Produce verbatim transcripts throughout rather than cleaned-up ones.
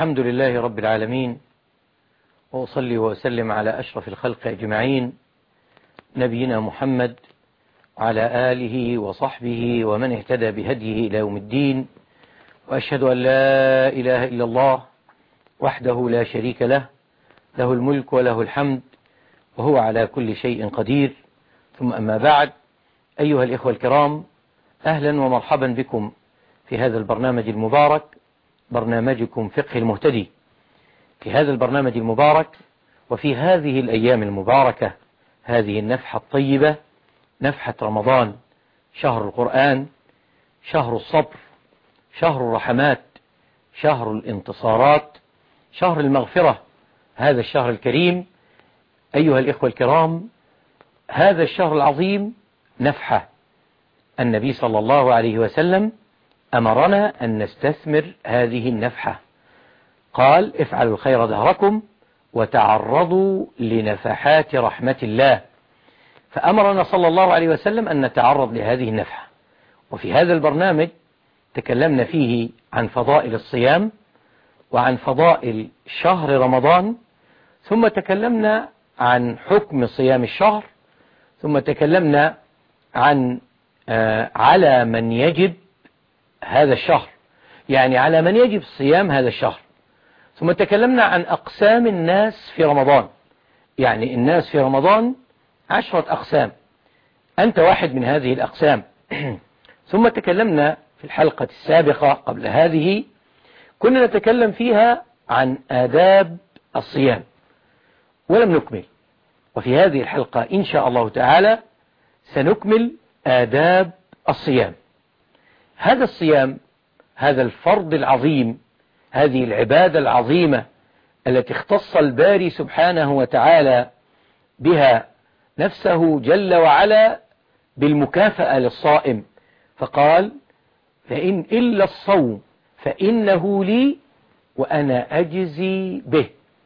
الحمد لله رب العالمين، وأصلي وأسلم على أشرف الخلق أجمعين، نبينا محمد وعلى آله وصحبه ومن اهتدى بهديه إلى يوم الدين. وأشهد أن لا إله إلا الله وحده لا شريك له، له الملك وله الحمد وهو على كل شيء قدير. ثم أما بعد، أيها الإخوة الكرام، أهلا ومرحبا بكم في هذا البرنامج المبارك، برنامجكم فقه المهتدي. في هذا البرنامج المبارك وفي هذه الأيام المباركة، هذه النفحة الطيبة، نفحة رمضان، شهر القرآن، شهر الصبر، شهر الرحمات، شهر الانتصارات، شهر المغفرة، هذا الشهر الكريم. أيها الإخوة الكرام، هذا الشهر العظيم نفحة. النبي صلى الله عليه وسلم أمرنا أن نستثمر هذه النفحة، قال: افعلوا الخير دهركم وتعرضوا لنفحات رحمة الله. فأمرنا صلى الله عليه وسلم أن نتعرض لهذه النفحة. وفي هذا البرنامج تكلمنا فيه عن فضائل الصيام وعن فضائل شهر رمضان، ثم تكلمنا عن حكم صيام الشهر، ثم تكلمنا عن آه على من يجب هذا الشهر، يعني على من يجب صيام هذا الشهر. ثم تكلمنا عن أقسام الناس في رمضان، يعني الناس في رمضان عشرة أقسام، أنت واحد من هذه الأقسام. ثم تكلمنا في الحلقة السابقة قبل هذه، كنا نتكلم فيها عن آداب الصيام ولم نكمل، وفي هذه الحلقة إن شاء الله تعالى سنكمل آداب الصيام. هذا الصيام، هذا الفرض العظيم، هذه العبادة العظيمة التي اختص الباري سبحانه وتعالى بها نفسه جل وعلا بالمكافأة للصائم، فقال: فإن إلا الصوم فإنه لي وأنا أجزي به.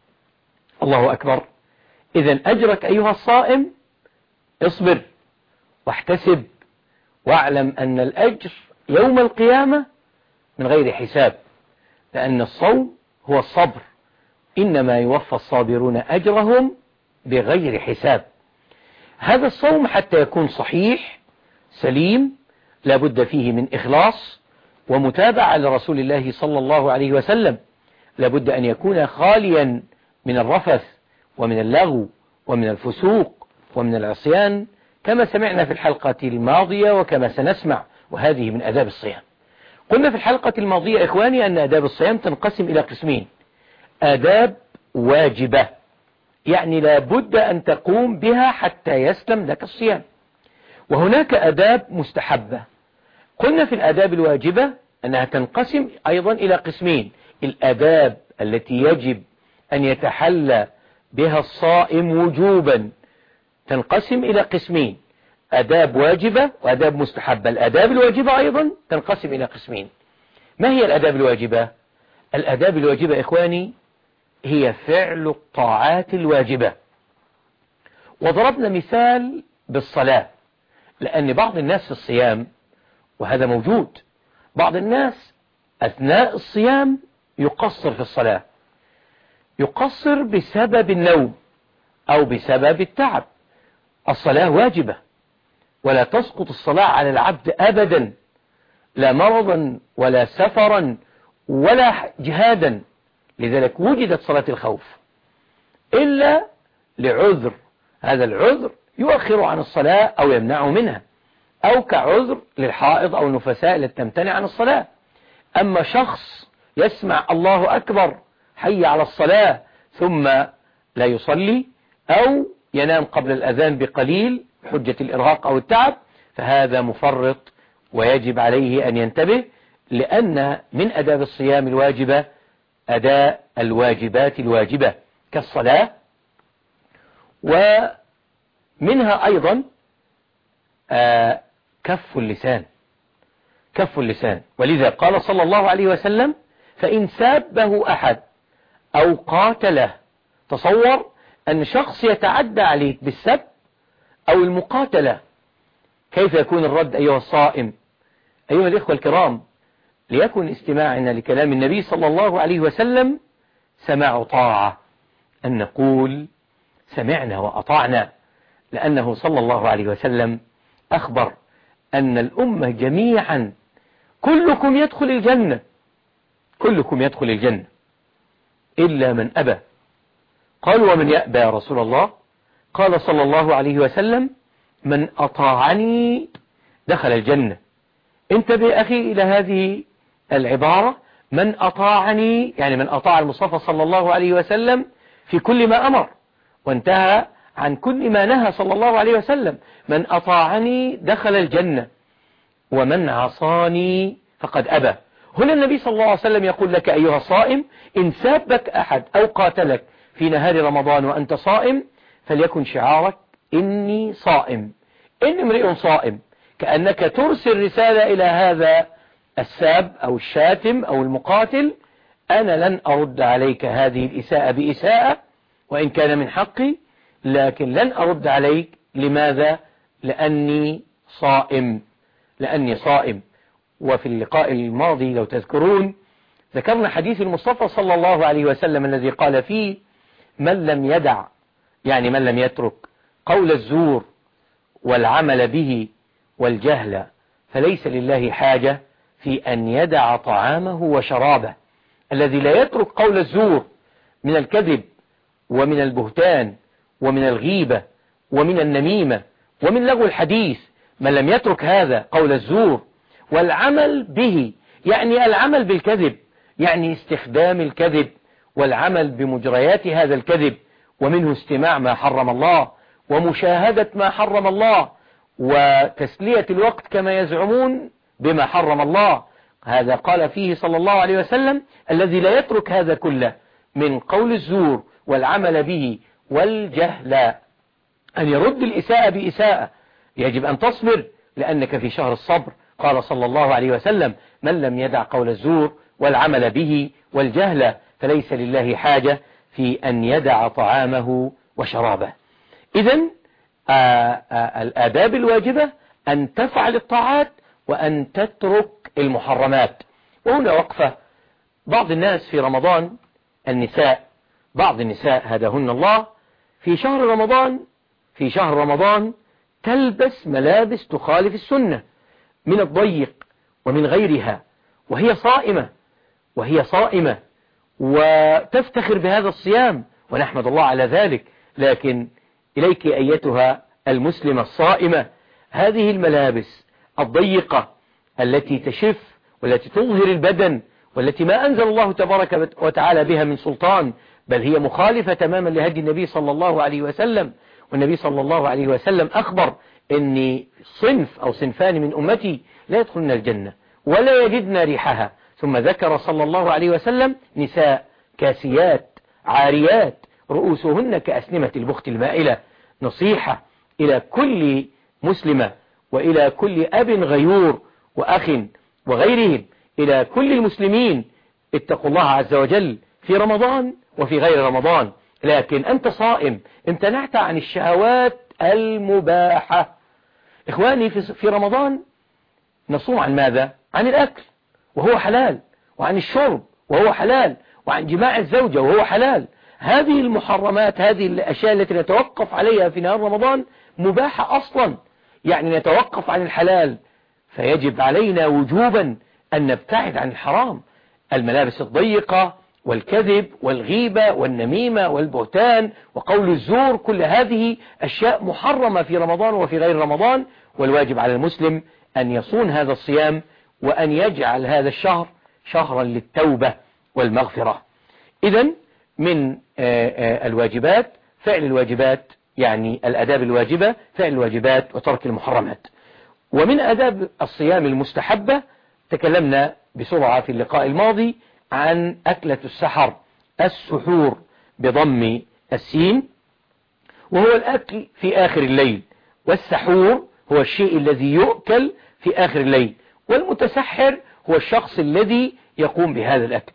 الله أكبر. إذن أجرك أيها الصائم، اصبر واحتسب واعلم أن الأجر يوم القيامة من غير حساب، لأن الصوم هو الصبر، إنما يوفى الصابرون أجرهم بغير حساب. هذا الصوم حتى يكون صحيح سليم لابد فيه من إخلاص ومتابعة لرسول الله صلى الله عليه وسلم، لابد أن يكون خاليا من الرفث ومن اللغو ومن الفسوق ومن العصيان، كما سمعنا في الحلقة الماضية وكما سنسمع، وهذه من آداب الصيام. قلنا في الحلقة الماضية إخواني أن آداب الصيام تنقسم إلى قسمين: آداب واجبة، يعني لا بد أن تقوم بها حتى يسلم لك الصيام، وهناك آداب مستحبة. قلنا في الآداب الواجبة أنها تنقسم أيضا إلى قسمين: الآداب التي يجب أن يتحلى بها الصائم وجوبا تنقسم إلى قسمين: آداب واجبة وآداب مستحبة. الآداب الواجبة أيضا تنقسم إلى قسمين. ما هي الآداب الواجبة؟ الآداب الواجبة إخواني هي فعل الطاعات الواجبة. وضربنا مثال بالصلاة، لأن بعض الناس في الصيام، وهذا موجود، بعض الناس أثناء الصيام يقصر في الصلاة، يقصر بسبب النوم أو بسبب التعب. الصلاة واجبة ولا تسقط الصلاة على العبد أبدا، لا مرضا ولا سفرا ولا جهادا. لذلك وجدت صلاة الخوف إلا لعذر، هذا العذر يؤخر عن الصلاة أو يمنعه منها، أو كعذر للحائض أو النفساء التي تمتنع عن الصلاة. أما شخص يسمع الله أكبر حي على الصلاة ثم لا يصلي، أو ينام قبل الأذان بقليل بحجة الإرهاق أو التعب، فهذا مفرط ويجب عليه أن ينتبه، لأن من أداب الصيام الواجبة أداء الواجبات الواجبة كالصلاة، ومنها أيضا آه كف اللسان، كف اللسان. ولذا قال صلى الله عليه وسلم: فإن سابه أحد أو قاتله. تصور أن شخص يتعدى عليك بالسب أو المقاتلة، كيف يكون الرد أيها الصائم؟ أيها الإخوة الكرام، ليكن استماعنا لكلام النبي صلى الله عليه وسلم سماع طاعة، أن نقول سمعنا وأطعنا، لأنه صلى الله عليه وسلم أخبر أن الأمة جميعا كلكم يدخل الجنة، كلكم يدخل الجنة إلا من أبى. قالوا ومن يأبى يا رسول الله؟ قال صلى الله عليه وسلم من أطاعني دخل الجنة. انتبه أخي إلى هذه العبارة، من أطاعني يعني من أطاع المصطفى صلى الله عليه وسلم في كل ما أمر، وانتهى عن كل ما نهى صلى الله عليه وسلم. من أطاعني دخل الجنة ومن عصاني فقد أبى. هنا النبي صلى الله عليه وسلم يقول لك أيها الصائم، إن سابك أحد أو قاتلك في نهار رمضان وأنت صائم فليكن شعارك إني صائم، إن امرئ صائم، كأنك ترسل رسالة إلى هذا الساب أو الشاتم أو المقاتل، أنا لن أرد عليك هذه الإساءة بإساءة وإن كان من حقي، لكن لن أرد عليك. لماذا؟ لأني صائم، لأني صائم. وفي اللقاء الماضي لو تذكرون ذكرنا حديث المصطفى صلى الله عليه وسلم الذي قال فيه من لم يدع، يعني من لم يترك قول الزور والعمل به والجهل فليس لله حاجة في أن يدع طعامه وشرابه. الذي لا يترك قول الزور من الكذب ومن البهتان ومن الغيبة ومن النميمة ومن لغو الحديث، من لم يترك هذا قول الزور والعمل به، يعني العمل بالكذب، يعني استخدام الكذب والعمل بمجريات هذا الكذب، ومنه استماع ما حرم الله ومشاهدة ما حرم الله وتسلية الوقت كما يزعمون بما حرم الله. هذا قال فيه صلى الله عليه وسلم الذي لا يترك هذا كله من قول الزور والعمل به والجهل أن يرد الإساءة بإساءة. يجب أن تصبر لأنك في شهر الصبر. قال صلى الله عليه وسلم من لم يدع قول الزور والعمل به والجهل فليس لله حاجة في أن يدع طعامه وشرابه. إذن الآداب الواجبة أن تفعل الطاعات وأن تترك المحرمات. وهنا وقفة. بعض الناس في رمضان، النساء، بعض النساء هداهن الله، في شهر رمضان في شهر رمضان تلبس ملابس تخالف السنة من الضيق ومن غيرها، وهي صائمة وهي صائمة وتفتخر بهذا الصيام ونحمد الله على ذلك. لكن إليك أيتها المسلمة الصائمة، هذه الملابس الضيقة التي تشف والتي تظهر البدن والتي ما أنزل الله تبارك وتعالى بها من سلطان، بل هي مخالفة تماما لهدي النبي صلى الله عليه وسلم. والنبي صلى الله عليه وسلم أخبر أن صنف أو صنفان من أمتي لا يدخلن الجنة ولا يجدن ريحها. ثم ذكر صلى الله عليه وسلم نساء كاسيات عاريات رؤوسهن كأسنمة البخت المائلة. نصيحة إلى كل مسلمة وإلى كل أب غيور وأخ وغيرهم، إلى كل المسلمين، اتقوا الله عز وجل في رمضان وفي غير رمضان. لكن أنت صائم، امتنعت عن الشهوات المباحة. إخواني في رمضان نصوم عن ماذا؟ عن الأكل وهو حلال، وعن الشرب وهو حلال، وعن جماع الزوجة وهو حلال. هذه المحرمات، هذه الأشياء التي نتوقف عليها في نهار رمضان مباحة أصلا، يعني نتوقف عن الحلال، فيجب علينا وجوبا أن نبتعد عن الحرام. الملابس الضيقة والكذب والغيبة والنميمة والبهتان وقول الزور، كل هذه أشياء محرمة في رمضان وفي غير رمضان. والواجب على المسلم أن يصون هذا الصيام وأن يجعل هذا الشهر شهرا للتوبة والمغفرة. إذن من الواجبات فعل الواجبات، يعني الأداب الواجبة فعل الواجبات وترك المحرمات. ومن أداب الصيام المستحبة تكلمنا بسرعة في اللقاء الماضي عن أكلة السحر، السحور بضم السين، وهو الأكل في آخر الليل، والسحور هو الشيء الذي يؤكل في آخر الليل، والمتسحر هو الشخص الذي يقوم بهذا الأكل.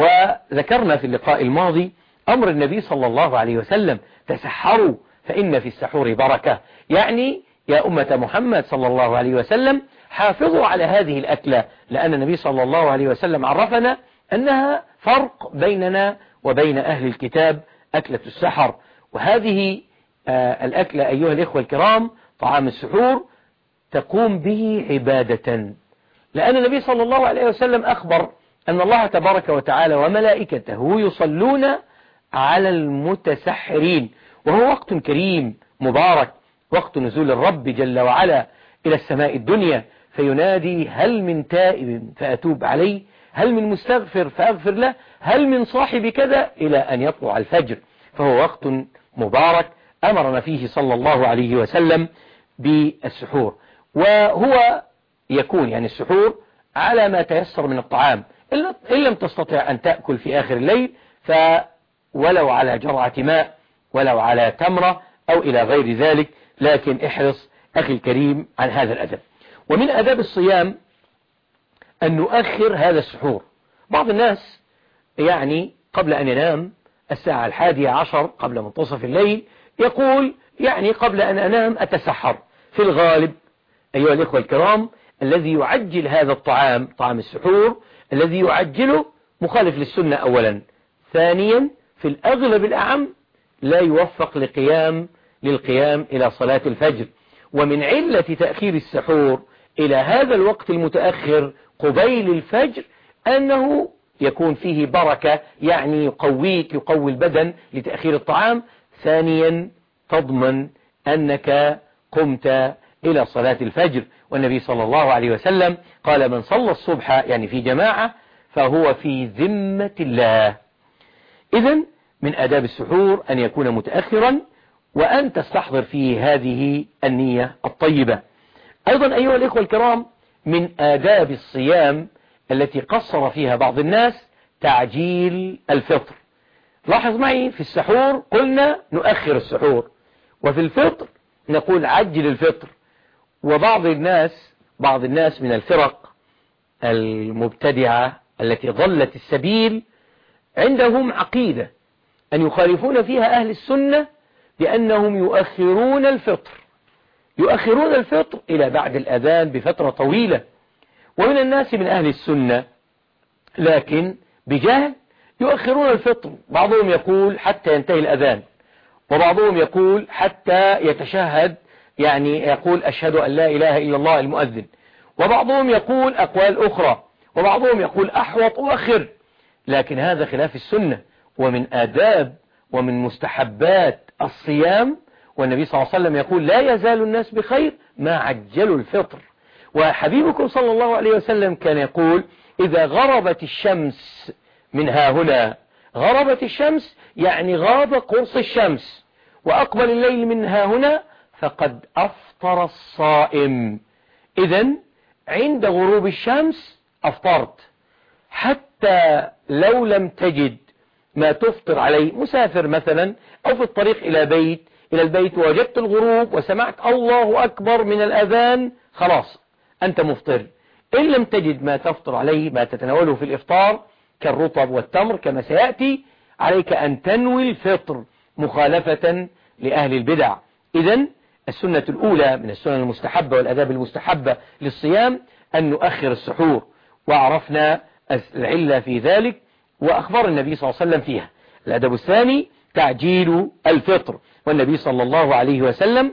وذكرنا في اللقاء الماضي أمر النبي صلى الله عليه وسلم تسحروا فإن في السحور بركة، يعني يا أمة محمد صلى الله عليه وسلم حافظوا على هذه الأكلة، لأن النبي صلى الله عليه وسلم عرفنا أنها فرق بيننا وبين أهل الكتاب، أكلة السحر. وهذه آه الأكلة أيها الإخوة الكرام، طعام السحور، تقوم به عبادة، لأن النبي صلى الله عليه وسلم أخبر أن الله تبارك وتعالى وملائكته يصلون على المتسحرين، وهو وقت كريم مبارك، وقت نزول الرب جل وعلا إلى السماء الدنيا فينادي: هل من تائب فأتوب عليه، هل من مستغفر فأغفر له، هل من صاحب كذا، إلى أن يطلع الفجر. فهو وقت مبارك أمرنا فيه صلى الله عليه وسلم بالسحور. وهو يكون يعني السحور على ما تيسر من الطعام، إن لم تستطع أن تأكل في آخر الليل فولو على جرعة ماء ولو على تمرة أو إلى غير ذلك، لكن احرص أخي الكريم عن هذا الأدب. ومن أداب الصيام أن نؤخر هذا السحور. بعض الناس يعني قبل أن ينام الساعة الحادية عشر قبل منتصف الليل يقول يعني قبل أن أنام أتسحر. في الغالب أيها الإخوة الكرام الذي يعجل هذا الطعام، طعام السحور الذي يعجله، مخالف للسنة أولا، ثانيا في الأغلب الأعم لا يوفق لقيام للقيام إلى صلاة الفجر. ومن علة تأخير السحور إلى هذا الوقت المتأخر قبيل الفجر أنه يكون فيه بركة، يعني يقويك، يقوي البدن لتأخير الطعام. ثانيا تضمن أنك قمت إلى صلاة الفجر، والنبي صلى الله عليه وسلم قال: من صلى الصبح يعني في جماعة فهو في ذمة الله. إذن من آداب السحور أن يكون متأخرا وأن تستحضر فيه هذه النية الطيبة. أيضا أيها الإخوة الكرام من آداب الصيام التي قصر فيها بعض الناس تعجيل الفطر. لاحظ معي، في السحور قلنا نؤخر السحور، وفي الفطر نقول عجل الفطر. وبعض الناس بعض الناس من الفرق المبتدعة التي ضلت السبيل عندهم عقيدة أن يخالفون فيها أهل السنة بأنهم يؤخرون الفطر يؤخرون الفطر إلى بعد الأذان بفترة طويلة. ومن الناس من أهل السنة لكن بجهل يؤخرون الفطر، بعضهم يقول حتى ينتهي الأذان، وبعضهم يقول حتى يتشهد، يعني يقول أشهد أن لا إله إلا الله المؤذن، وبعضهم يقول أقوال أخرى، وبعضهم يقول أحوط أؤخر. لكن هذا خلاف السنة، ومن آداب ومن مستحبات الصيام. والنبي صلى الله عليه وسلم يقول: لا يزال الناس بخير ما عجلوا الفطر. وحبيبكم صلى الله عليه وسلم كان يقول: إذا غربت الشمس من ها هنا، غربت الشمس يعني غاب قرص الشمس، وأقبل الليل من ها هنا، فقد أفطر الصائم. إذن عند غروب الشمس أفطرت، حتى لو لم تجد ما تفطر عليه، مسافر مثلا أو في الطريق إلى بيت إلى البيت ووجدت الغروب وسمعت الله أكبر من الأذان، خلاص أنت مفطر. إن لم تجد ما تفطر عليه، ما تتناوله في الإفطار كالرطب والتمر كما سيأتي، عليك أن تنوي الفطر مخالفة لأهل البدع. إذن السنة الأولى من السنن المستحبة والأداب المستحبة للصيام أن نؤخر السحور، وعرفنا العلة في ذلك وأخبر النبي صلى الله عليه وسلم فيها. الأدب الثاني تعجيل الفطر، والنبي صلى الله عليه وسلم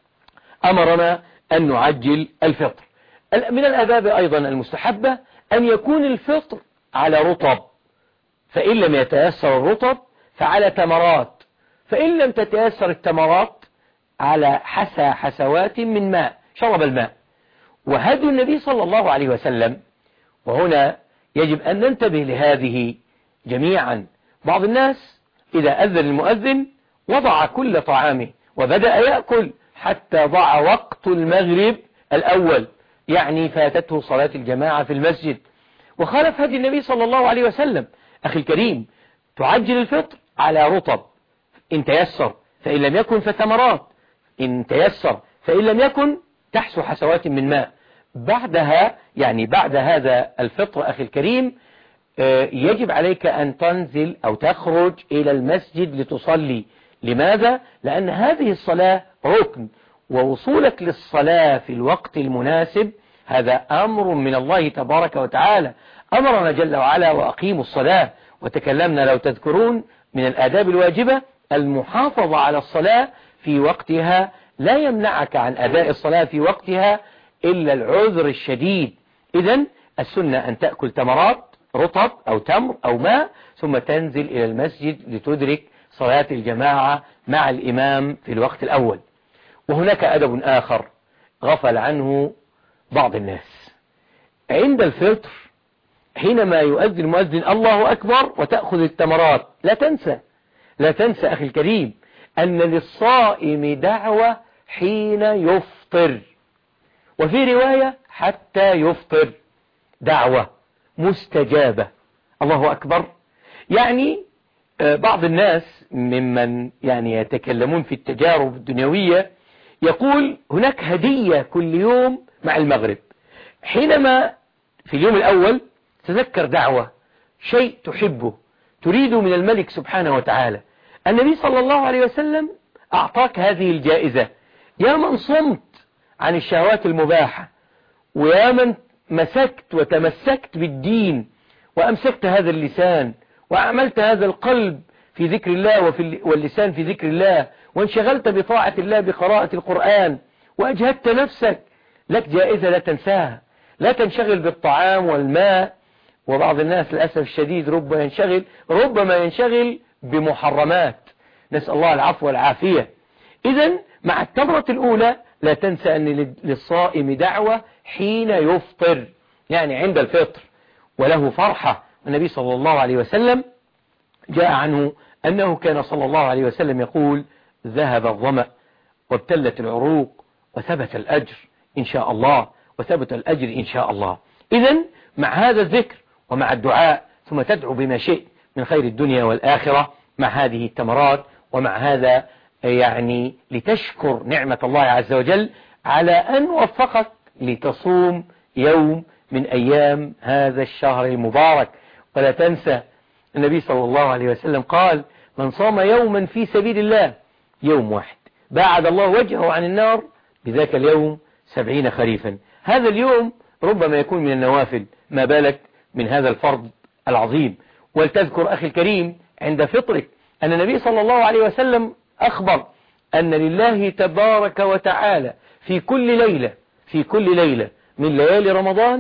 أمرنا أن نعجل الفطر. من الأداب أيضا المستحبة أن يكون الفطر على رطب، فإن لم يتيسر الرطب فعلى تمرات، فإن لم تتيسر التمرات على حسى حسوات من ماء، شرب الماء. وهدي النبي صلى الله عليه وسلم، وهنا يجب أن ننتبه لهذه جميعا. بعض الناس إذا أذن المؤذن وضع كل طعامه وبدأ يأكل حتى ضاع وقت المغرب الأول، يعني فاتته صلاة الجماعة في المسجد، وخالف هدي النبي صلى الله عليه وسلم. أخي الكريم، تعجل الفطر على رطب إن تيسر، فإن لم يكن فتمرات إن تيسر، فإن لم يكن تحسو حسوات من ماء. بعدها يعني بعد هذا الفطر أخي الكريم يجب عليك أن تنزل أو تخرج إلى المسجد لتصلي. لماذا؟ لأن هذه الصلاة ركن، ووصولك للصلاة في الوقت المناسب هذا أمر من الله تبارك وتعالى، أمرنا جل وعلا وأقيموا الصلاة. وتكلمنا لو تذكرون من الآداب الواجبة المحافظة على الصلاة في وقتها، لا يمنعك عن أداء الصلاة في وقتها إلا العذر الشديد. إذن السنة أن تأكل تمرات رطب أو تمر أو ماء ثم تنزل إلى المسجد لتدرك صلاة الجماعة مع الإمام في الوقت الأول. وهناك أدب آخر غفل عنه بعض الناس عند الفطر، حينما يؤذن المؤذن الله أكبر وتأخذ التمرات، لا تنسى لا تنسى أخي الكريم أن للصائم دعوة حين يفطر، وفي رواية حتى يفطر، دعوة مستجابة. الله أكبر. يعني بعض الناس ممن يعني يتكلمون في التجارب الدنيوية يقول هناك هدية كل يوم مع المغرب، حينما في اليوم الأول تذكر دعوة، شيء تحبه تريد من الملك سبحانه وتعالى. النبي صلى الله عليه وسلم أعطاك هذه الجائزة، يا من صمت عن الشهوات المباحة، ويا من مسكت وتمسكت بالدين وأمسكت هذا اللسان وأعملت هذا القلب في ذكر الله وفي واللسان في ذكر الله، وانشغلت بطاعة الله بقراءة القرآن وأجهدت نفسك، لك جائزة لا تنساها. لا تنشغل بالطعام والماء، وبعض الناس للأسف الشديد ربما ينشغل ربما ينشغل بمحرمات، نسأل الله العفو والعافية. إذن مع التمرة الأولى لا تنسى أن للصائم دعوة حين يفطر، يعني عند الفطر، وله فرحة. النبي صلى الله عليه وسلم جاء عنه أنه كان صلى الله عليه وسلم يقول ذهب الظمأ وابتلت العروق وثبت الأجر إن شاء الله، وثبت الأجر إن شاء الله. إذن مع هذا الذكر ومع الدعاء ثم تدعو بما شئت من خير الدنيا والآخرة مع هذه التمرات، ومع هذا يعني لتشكر نعمة الله عز وجل على أن وفقك لتصوم يوم من أيام هذا الشهر المبارك. ولا تنسى النبي صلى الله عليه وسلم قال من صام يوما في سبيل الله، يوم واحد، باعد الله وجهه عن النار بذاك اليوم سبعين خريفا. هذا اليوم ربما يكون من النوافل، ما بالك من هذا الفرض العظيم. ولتذكر أخي الكريم عند فطرك أن النبي صلى الله عليه وسلم أخبر أن لله تبارك وتعالى في كل ليلة في كل ليلة من ليالي رمضان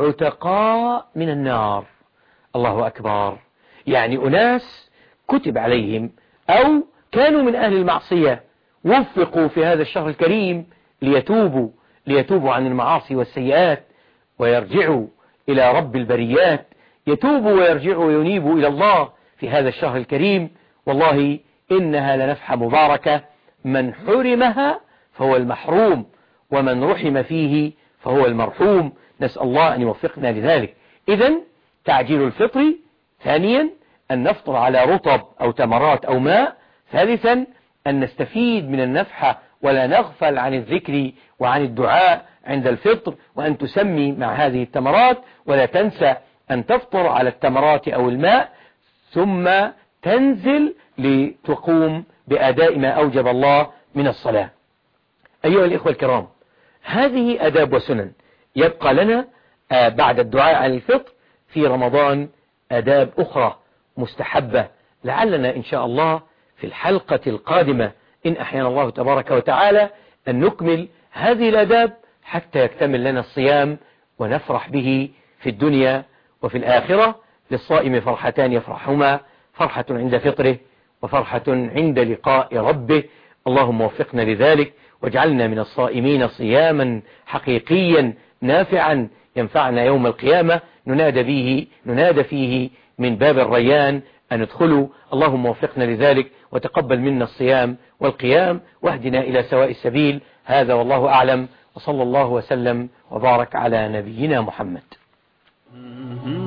عتقاء من النار. الله أكبر. يعني أناس كتب عليهم أو كانوا من أهل المعصية وفقوا في هذا الشهر الكريم ليتوبوا ليتوبوا عن المعاصي والسيئات ويرجعوا إلى رب البريات، يتوبوا ويرجعوا وينيبوا إلى الله في هذا الشهر الكريم. والله إنها لنفحة مباركة، من حرمها فهو المحروم، ومن رحم فيه فهو المرحوم. نسأل الله أن يوفقنا لذلك. إذن تعجيل الفطر. ثانيا أن نفطر على رطب أو تمرات أو ماء. ثالثا أن نستفيد من النفحة ولا نغفل عن الذكر وعن الدعاء عند الفطر، وأن تسمي مع هذه التمرات، ولا تنسى أن تفطر على التمرات أو الماء ثم تنزل لتقوم بأداء ما أوجب الله من الصلاة. أيها الإخوة الكرام، هذه أداب وسنن. يبقى لنا بعد الدعاء عن الفطر في رمضان أداب أخرى مستحبة، لعلنا إن شاء الله في الحلقة القادمة إن أحيانا الله تبارك وتعالى أن نكمل هذه الأداب حتى يكتمل لنا الصيام ونفرح به في الدنيا وفي الآخرة. للصائم فرحتان يفرحهما، فرحة عند فطره وفرحة عند لقاء ربه. اللهم وفقنا لذلك واجعلنا من الصائمين صياما حقيقيا نافعا ينفعنا يوم القيامة، ننادى به ننادى فيه من باب الريان أن ادخلوا. اللهم وفقنا لذلك وتقبل منا الصيام والقيام واهدنا إلى سواء السبيل. هذا والله أعلم، وصلى الله وسلم وبارك على نبينا محمد.